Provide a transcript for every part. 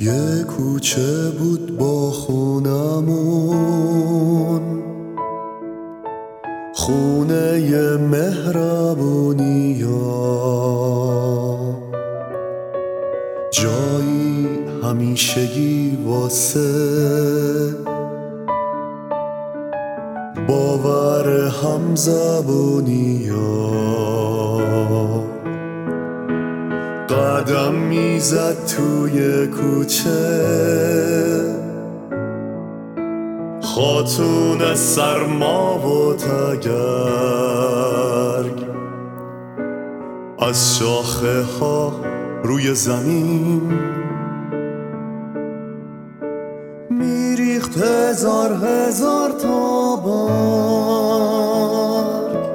یه کوچه بود با خونمون، خونه ی مهربونی ها، جایی همیشگی واسه باور همزبونی ها. قدم میزد توی کوچه خاتون سرما و تگرگ، از شاخه ها روی زمین میریخت هزار تا برگ.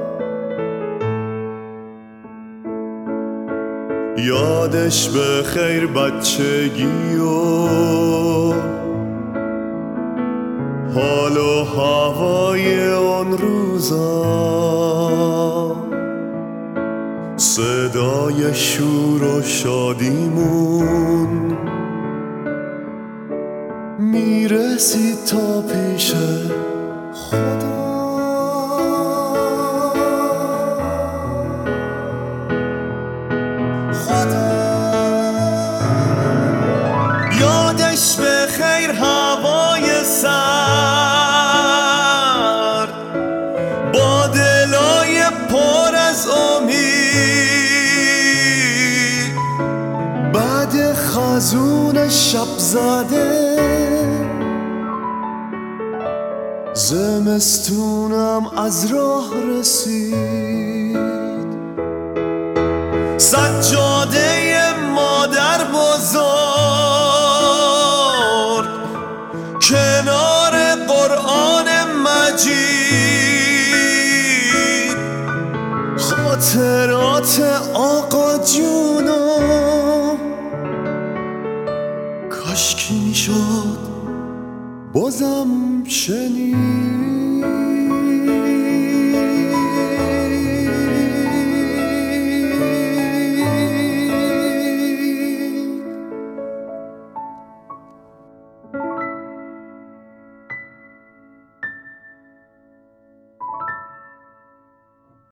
یادش به خیر بچگی و حال و هوای اون روزا، صدای شور و شادیمون میرسید تا پیش خدا. یادش به خیر هوای سرد با دلای پر از امید، بعد خزون شب زده زمستونم از راه رسید. سجاده مادر بزرگ کنار قرآن مجید، خاطرات آقا جونو کاشکی میشد بازم شنید.